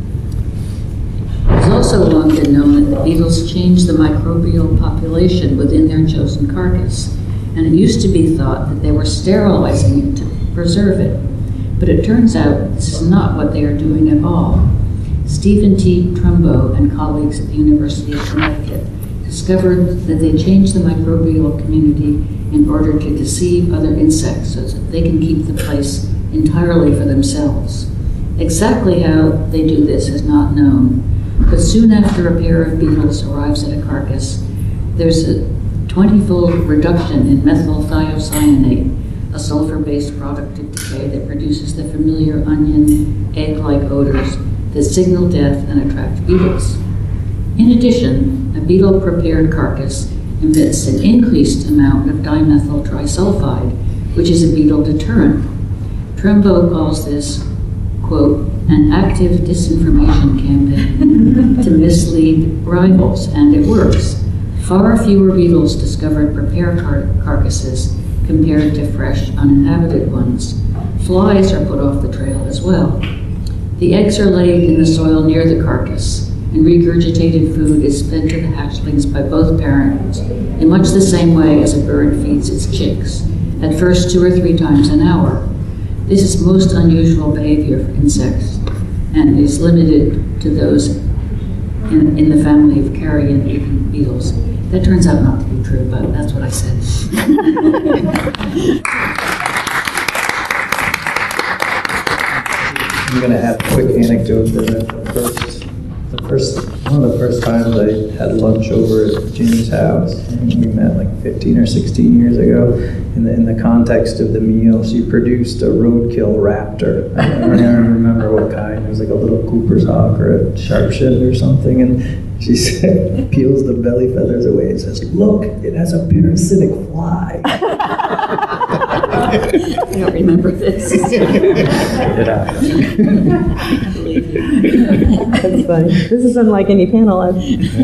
It's also long been known that the beetles change the microbial population within their chosen carcass, and it used to be thought that they were sterilizing it to preserve it. But it turns out this is not what they are doing at all. Stephen T. Trumbo and colleagues at the University of Connecticut discovered that they change the microbial community in order to deceive other insects so that they can keep the place entirely for themselves. Exactly how they do this is not known, but soon after a pair of beetles arrives at a carcass, there's a 20-fold reduction in methyl thiocyanate, a sulfur-based product of decay that produces the familiar onion, egg-like odors that signal death and attract beetles. In addition, a beetle-prepared carcass emits an increased amount of dimethyl trisulfide, which is a beetle deterrent. Trumbo calls this, quote, an active disinformation campaign to mislead rivals, and it works. Far fewer beetles discovered prepared carcasses compared to fresh, uninhabited ones. Flies are put off the trail as well. The eggs are laid in the soil near the carcass, and regurgitated food is fed to the hatchlings by both parents in much the same way as a bird feeds its chicks, at first 2 or 3 times an hour. This is most unusual behavior for insects, and is limited to those in the family of carrion-eating beetles. That turns out not to be true, but that's what I said. I'm going to add a quick anecdote to that. One of the first times I had lunch over at Ginny's house, and we met like 15 or 16 years ago. In the context of the meal, she produced a roadkill raptor. I don't remember what kind. It was like a little Cooper's hawk or a sharpshin or something. And she said, peels the belly feathers away and says, "Look, it has a parasitic fly." I don't remember this. It happened. That's funny. This is unlike any panel I've...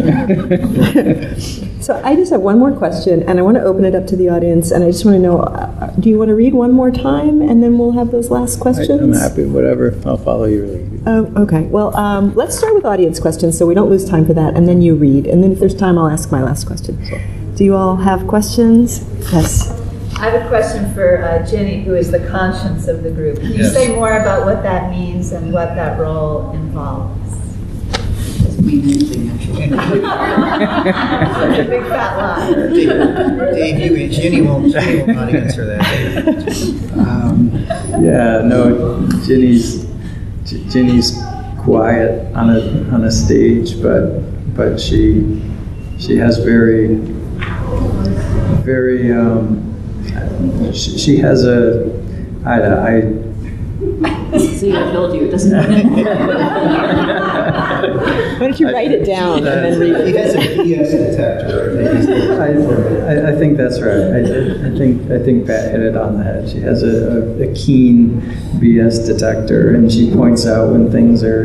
So I just have one more question, and I want to open it up to the audience, and I just want to know, do you want to read one more time, and then we'll have those last questions? I'm happy, whatever. I'll follow your lead. Okay. Well, let's start with audience questions so we don't lose time for that, and then you read. And then if there's time, I'll ask my last question. Do you all have questions? Yes. I have a question for Ginny, who is the conscience of the group. Can you say more about what that means and what that role involves? Doesn't mean anything, actually. Such a big fat lie. Dave, you and Ginny will not answer that. Yeah, no, Ginny's quiet on a stage, but she has very she has See, I told you, it doesn't. Why don't you write it down and then read He it? has a BS detector. I think that's right. I think Pat hit it on the head. She has a keen BS detector, and she points out when things are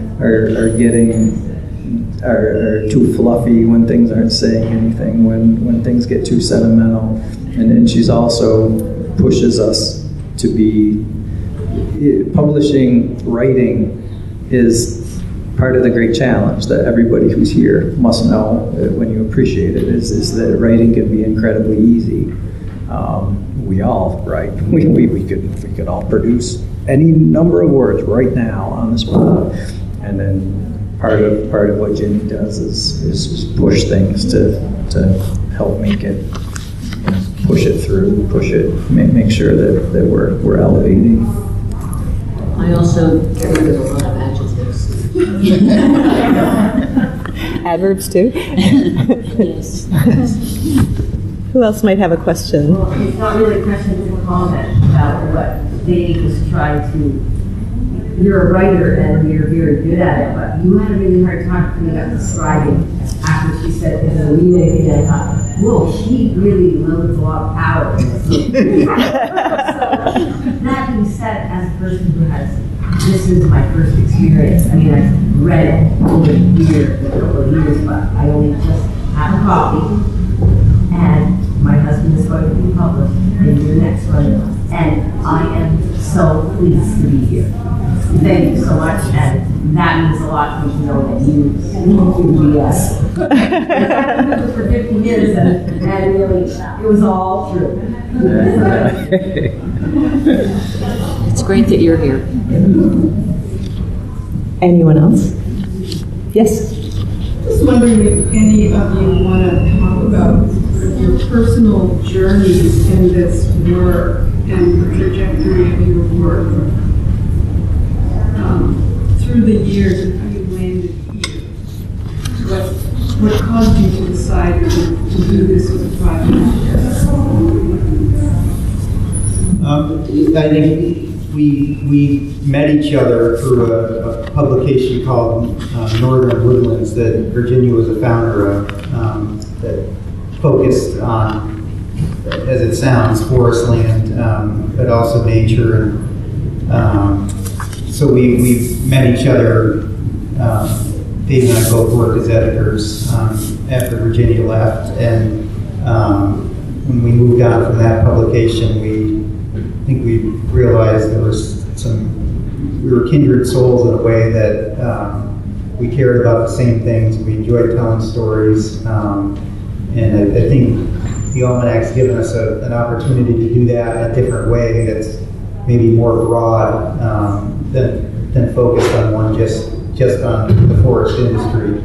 too fluffy, when things aren't saying anything, when things get too sentimental, and she's also pushes us to be publishing. Writing is part of the great challenge that everybody who's here must know when you appreciate it, is that writing can be incredibly easy. We all write. We could all produce any number of words right now on the spot, and then part of what Ginny does is push things to help make it, push it through, make sure that we're elevating. I also get rid of a lot of adjectives. Adverbs too? Yes. Who else might have a question? Well, it's not really a question, it's a comment about what Dave was trying to. You're a writer and you're very good at it, but you had a really hard time coming up describing after she said in the reading, and I thought, whoa, she really loads a lot of power. So, that being said, as a person who this is my first experience. I mean, I've read it over a couple of years, but I only just have a copy. And my husband is going to be published in your next one. And I am so pleased to be here. Thank you so much. And that means a lot to me to know that you do BS. I've been for 50 years and really, it was all true. It's great that you're here. Anyone else? Yes? Just wondering if any of you want to talk about your personal journeys in this work and the trajectory of your work through the years and how you landed here. What caused you to decide to do this as a project? I think we met each other through a publication called Northern Woodlands that Virginia was a founder of, that focused on, as it sounds, forest land, but also nature. And so we met each other. Dave and I both worked as editors after Virginia left, and when we moved on from that publication, I think we realized there was we were kindred souls in a way that we cared about the same things. We enjoyed telling stories, and I think the Almanac's given us an opportunity to do that in a different way that's maybe more broad than focused on one just on the forest industry.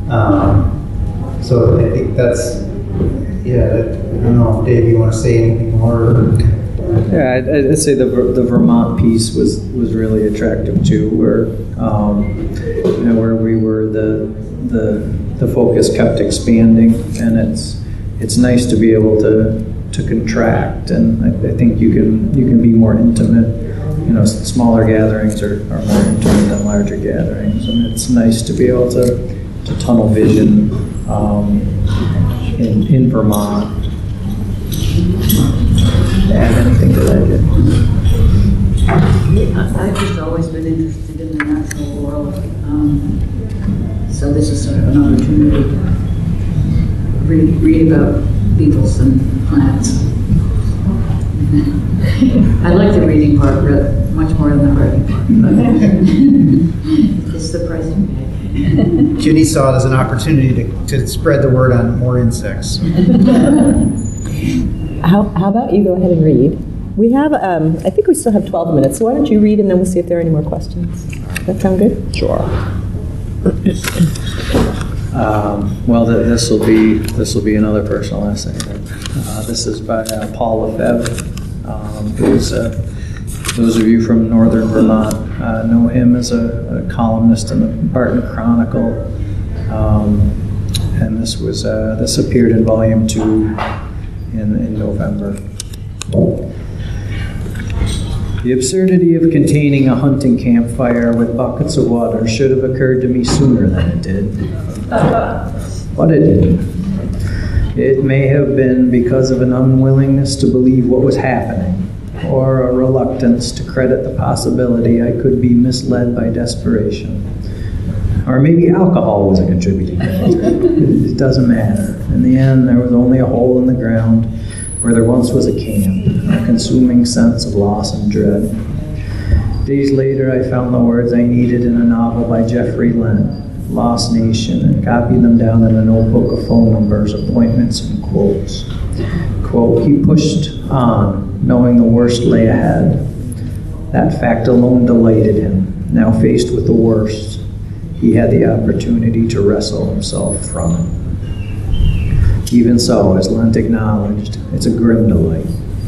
So I think that's, I don't know, Dave, you want to say anything more? Yeah, I'd say the Vermont piece was really attractive too, where where we were the focus kept expanding, and it's nice to be able to contract, and I think you can be more intimate. Smaller gatherings are more intimate than larger gatherings, and it's nice to be able to tunnel vision in Vermont. Add anything to that? I've just always been interested in the natural world, so this is sort of an opportunity to read about beetles and plants. I like the reading part much more than the writing part, but it's the price you pay. Ginny saw it as an opportunity to spread the word on more insects. How about you go ahead and read? We have, I think we still have 12 minutes, so why don't you read and then we'll see if there are any more questions. Does that sound good? Sure. Well, this will be another personal essay. This is by Paul Lefebvre, who's Those of you from northern Vermont know him as a columnist in the Barton Chronicle. And this appeared in volume 2 in November. The absurdity of containing a hunting campfire with buckets of water should have occurred to me sooner than it did. But it didn't. It may have been because of an unwillingness to believe what was happening, or a reluctance to credit the possibility I could be misled by desperation. Or maybe alcohol was a contributing factor. It doesn't matter. In the end, there was only a hole in the ground where there once was a camp, a consuming sense of loss and dread. Days later, I found the words I needed in a novel by Jeffrey Lent, Lost Nation, and copied them down in a notebook of phone numbers, appointments, and quotes. Quote, "He pushed on, knowing the worst lay ahead. That fact alone delighted him. Now faced with the worst, he had the opportunity to wrestle himself from it. Even so, as Lent acknowledged, it's a grim delight."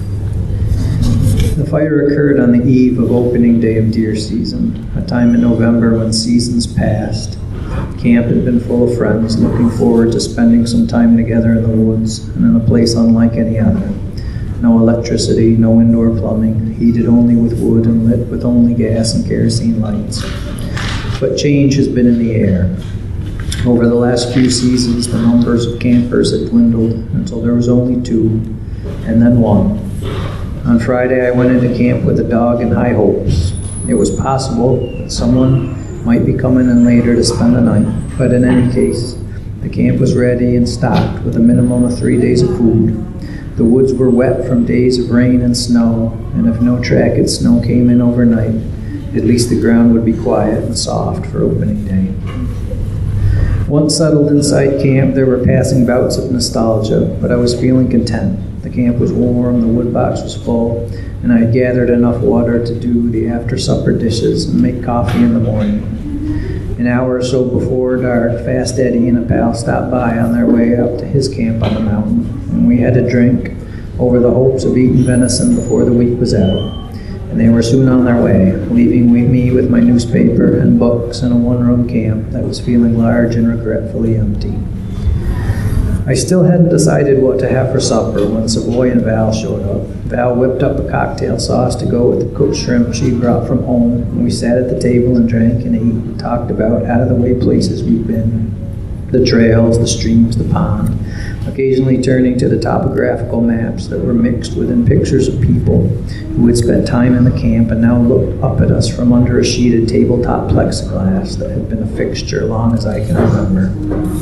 The fire occurred on the eve of opening day of deer season, a time in November when seasons passed. Camp had been full of friends looking forward to spending some time together in the woods and in a place unlike any other. No electricity, no indoor plumbing, heated only with wood and lit with only gas and kerosene lights. But change has been in the air. Over the last few seasons, the numbers of campers had dwindled until there was only 2, and then 1. On Friday, I went into camp with a dog and high hopes. It was possible that someone might be coming in later to spend the night, but in any case, the camp was ready and stocked with a minimum of 3 days of food. The woods were wet from days of rain and snow, and if no tracked snow came in overnight, at least the ground would be quiet and soft for opening day. Once settled inside camp, there were passing bouts of nostalgia, but I was feeling content. The camp was warm, the wood box was full, and I had gathered enough water to do the after-supper dishes and make coffee in the morning. An hour or so before dark, Fast Eddie and a pal stopped by on their way up to his camp on the mountain, and we had a drink over the hopes of eating venison before the week was out. And they were soon on their way, leaving me with my newspaper and books in a one-room camp that was feeling large and regretfully empty. I still hadn't decided what to have for supper when Savoy and Val showed up. Val whipped up a cocktail sauce to go with the cooked shrimp she brought from home, and we sat at the table and drank and ate and talked about out-of-the-way places we'd been. The trails, the streams, the pond, occasionally turning to the topographical maps that were mixed within pictures of people who had spent time in the camp and now looked up at us from under a sheeted tabletop plexiglass that had been a fixture long as I can remember.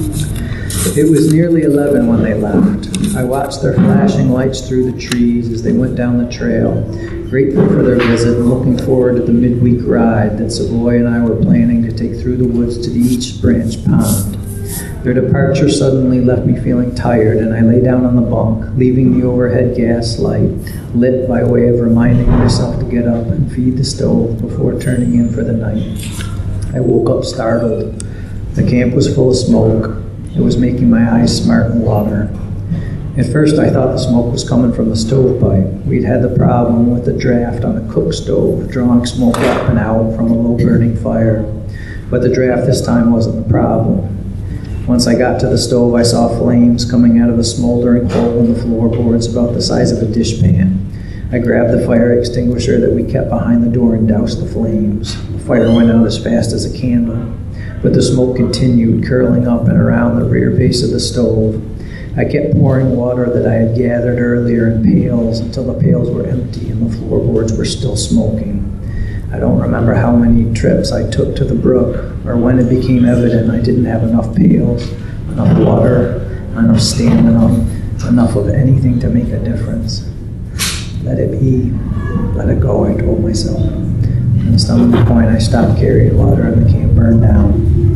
It was nearly 11 when they left. I watched their flashing lights through the trees as they went down the trail, grateful for their visit and looking forward to the midweek ride that Savoy and I were planning to take through the woods to the East Branch Pond. Their departure suddenly left me feeling tired, and I lay down on the bunk, leaving the overhead gas light lit by way of reminding myself to get up and feed the stove before turning in for the night. I woke up startled. The camp was full of smoke. It was making my eyes smart and water. At first I thought the smoke was coming from the stovepipe. We'd had the problem with the draft on the cook stove, drawing smoke up and out from a low-burning fire. But the draft this time wasn't the problem. Once I got to the stove, I saw flames coming out of a smoldering hole in the floorboards about the size of a dishpan. I grabbed the fire extinguisher that we kept behind the door and doused the flames. The fire went out as fast as a candle, but the smoke continued, curling up and around the rear base of the stove. I kept pouring water that I had gathered earlier in pails until the pails were empty and the floorboards were still smoking. I don't remember how many trips I took to the brook, or when it became evident I didn't have enough pails, enough water, enough stamina, enough of anything to make a difference. Let it be, let it go, I told myself. And at some point I stopped carrying water and the camp burned down.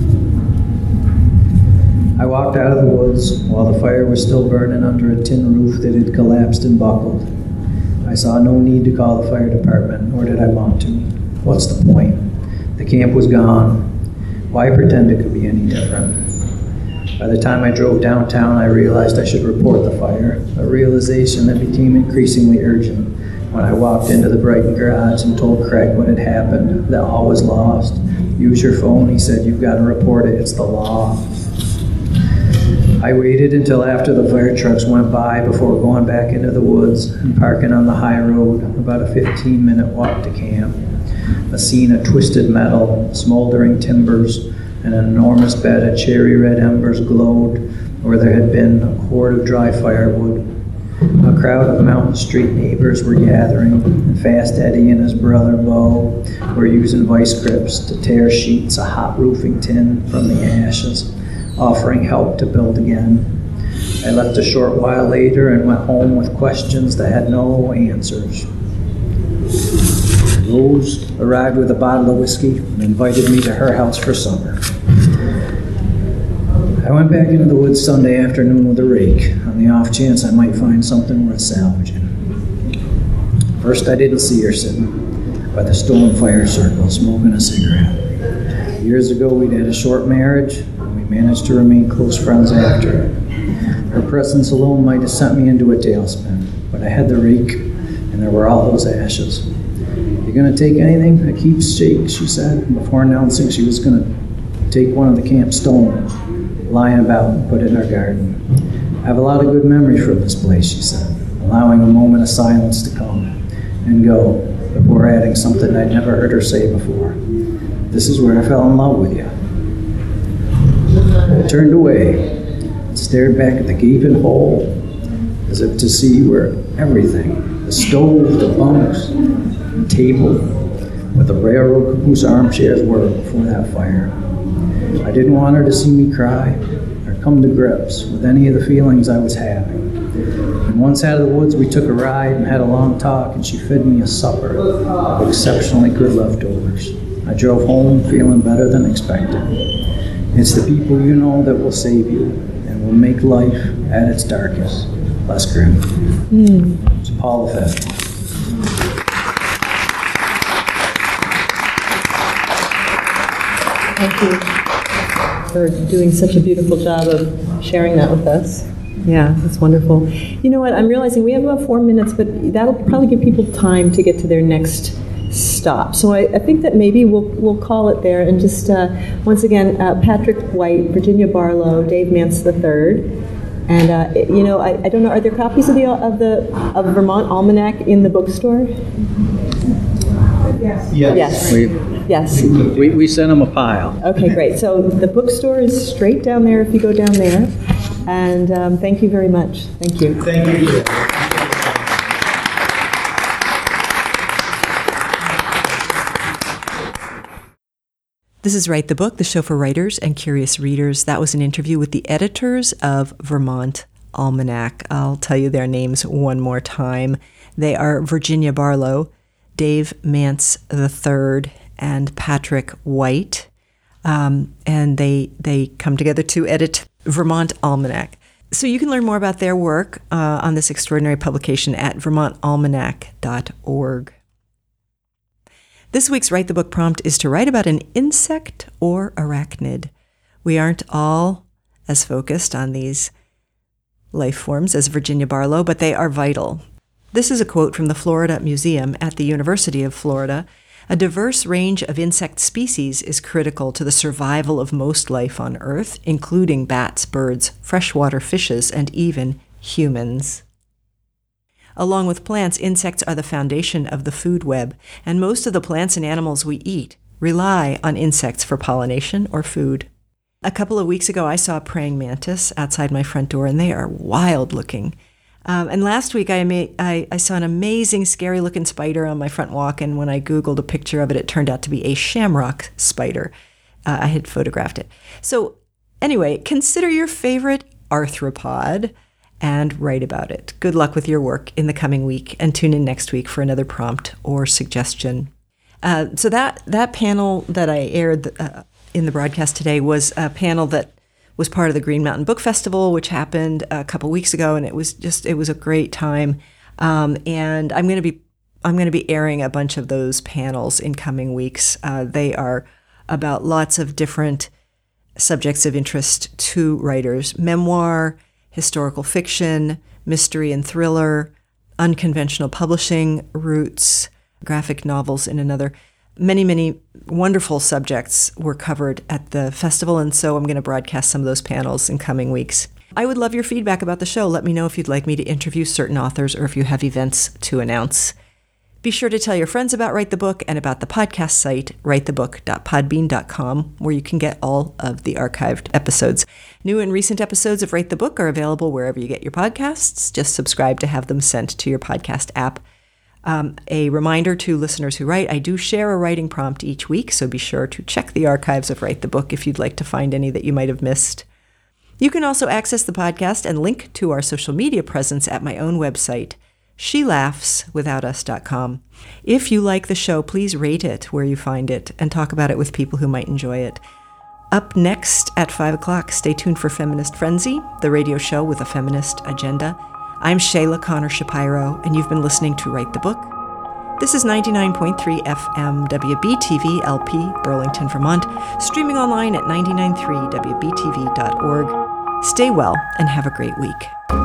I walked out of the woods while the fire was still burning under a tin roof that had collapsed and buckled. I saw no need to call the fire department, nor did I want to. What's the point? The camp was gone. Why pretend it could be any different? By the time I drove downtown, I realized I should report the fire, a realization that became increasingly urgent. when I walked into the Brighton garage and told Craig what had happened, that all was lost. Use your phone, he said, you've got to report it, it's the law. I waited until after the fire trucks went by before going back into the woods and parking on the high road, about a 15-minute walk to camp. A scene of twisted metal, smoldering timbers, and an enormous bed of cherry red embers glowed where there had been a cord of dry firewood. A crowd of Mountain Street neighbors were gathering, and Fast Eddie and his brother Bo were using vice grips to tear sheets of hot roofing tin from the ashes, offering help to build again. I left a short while later and went home with questions that had no answers. Rose arrived with a bottle of whiskey and invited me to her house for supper. I went back into the woods Sunday afternoon with a rake, on the off chance I might find something worth salvaging. First, I didn't see her sitting by the stone fire circle, smoking a cigarette. Years ago, we'd had a short marriage, and we managed to remain close friends after. Her presence alone might have sent me into a tailspin, but I had the rake, and there were all those ashes. You gonna take anything? A keepsake, she said, before announcing she was gonna take one of the camp stones lying about and put it in our garden. I have a lot of good memories from this place, she said, allowing a moment of silence to come and go before adding something I'd never heard her say before. This is where I fell in love with you. I turned away and stared back at the gaping hole as if to see where everything, the stove, the bunks, the table, with the railroad caboose armchairs were before that fire. I didn't want her to see me cry or come to grips with any of the feelings I was having. And once out of the woods, we took a ride and had a long talk, and she fed me a supper of exceptionally good leftovers. I drove home feeling better than expected. It's the people you know that will save you and will make life at its darkest less grim. It's Paul Lefebvre. Thank you for doing such a beautiful job of sharing that with us. Yeah, that's wonderful. You know what, I'm realizing we have about 4 minutes, but that'll probably give people time to get to their next stop. So I think that maybe we'll call it there, and just once again, Patrick White, Virginia Barlow, Dave Mance III, and I don't know, are there copies of the Vermont Almanac in the bookstore? Yes. Yes. We sent them a pile. Okay, great. So the bookstore is straight down there if you go down there. And thank you very much. Thank you. Thank you. This is Write the Book, the show for writers and curious readers. That was an interview with the editors of Vermont Almanac. I'll tell you their names one more time. They are Virginia Barlow, Dave Mance III, and Patrick White. And they come together to edit Vermont Almanac. So you can learn more about their work on this extraordinary publication at vermontalmanac.org. This week's Write the Book prompt is to write about an insect or arachnid. We aren't all as focused on these life forms as Virginia Barlow, but they are vital. This is a quote from the Florida Museum at the University of Florida. A diverse range of insect species is critical to the survival of most life on Earth, including bats, birds, freshwater fishes, and even humans. Along with plants, insects are the foundation of the food web, and most of the plants and animals we eat rely on insects for pollination or food. A couple of weeks ago, I saw a praying mantis outside my front door, and they are wild looking. And last week, I saw an amazing, scary-looking spider on my front walk, and when I Googled a picture of it, it turned out to be a shamrock spider. I had photographed it. So anyway, consider your favorite arthropod and write about it. Good luck with your work in the coming week, and tune in next week for another prompt or suggestion. So that panel that I aired in the broadcast today was a panel that was part of the Green Mountain Book Festival, which happened a couple weeks ago, and it was a great time. And I'm going to be airing a bunch of those panels in coming weeks. They are about lots of different subjects of interest to writers: memoir, historical fiction, mystery and thriller, unconventional publishing routes, graphic novels in another. Many, many wonderful subjects were covered at the festival, and so I'm going to broadcast some of those panels in coming weeks. I would love your feedback about the show. Let me know if you'd like me to interview certain authors or if you have events to announce. Be sure to tell your friends about Write the Book and about the podcast site, writethebook.podbean.com, where you can get all of the archived episodes. New and recent episodes of Write the Book are available wherever you get your podcasts. Just subscribe to have them sent to your podcast app. A reminder to listeners who write, I do share a writing prompt each week, so be sure to check the archives of Write the Book if you'd like to find any that you might have missed. You can also access the podcast and link to our social media presence at my own website, shelaughswithoutus.com. If you like the show, please rate it where you find it and talk about it with people who might enjoy it. Up next at 5 o'clock, stay tuned for Feminist Frenzy, the radio show with a feminist agenda. I'm Shayla Connor Shapiro, and you've been listening to Write the Book. This is 99.3 FM WBTV LP, Burlington, Vermont, streaming online at 993wbtv.org. Stay well and have a great week.